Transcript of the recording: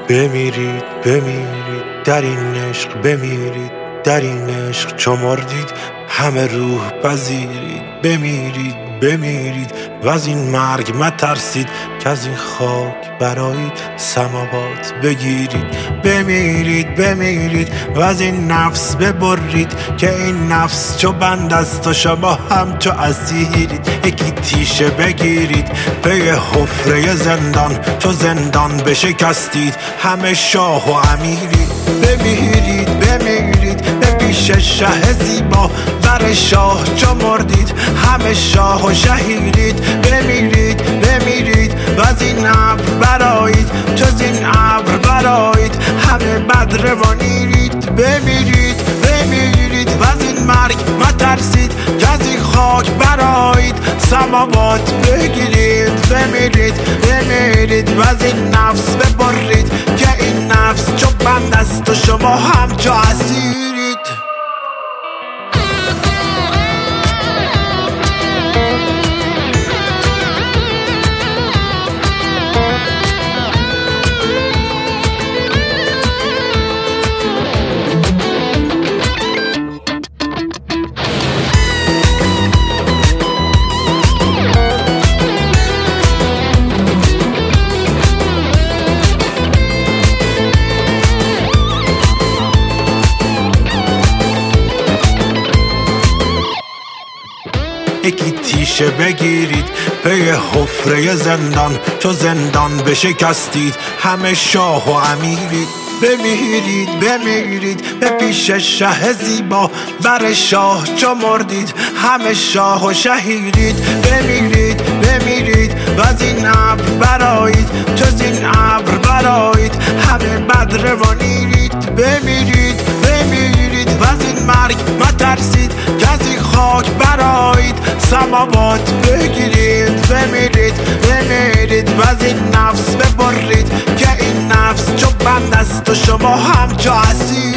بمیرید بمیرید در این عشق، بمیرید در این عشق چو مردید همه روح پذیرید. بمیرید بمیرید و از این مرگ مترسید که از این خاک برایید سماوات بگیرید. بمیرید بمیرید و از این نفس ببرید که این نفس چو بند است و شما هم چو اسیرید. یکی تیشه بگیرید پی حفره زندان، چو زندان بشکستید همه شاه و امیرید. بمیرید بمیرید به پیش شه زیبا، بر شاه چو مردید همه شاه و شهیرید. بمیرید بمیرید و از این ابر برایید، جز این ابر برایید همه بدر منیرید. بمیرید بمیرید و از این مرگ مترسید که از این خاک برایید سماوات بگیرید. بمیرید بمیرید و از این نفس ببرید که این نفس چو بند است و شما هم چو اسیرید. یکی تیشه بگیرید پی حفره زندان، چو زندان بشکستید همه شاه و امیرید. بمیرید بمیرید به پیش شه زیبا، بر شاه چو مردید همه شاه و شهیرید. بمیرید بمیرید و از این ابر برایید، جز این ابر برایید همه بدر منیرید. بمیرید بمیرید و از این مرگ مترسید که از این خاک برایید سماوات بگیرید. بمیرید بمیرید و از این نفس ببرید که این نفس چو بند است و شما هم چو اسیر.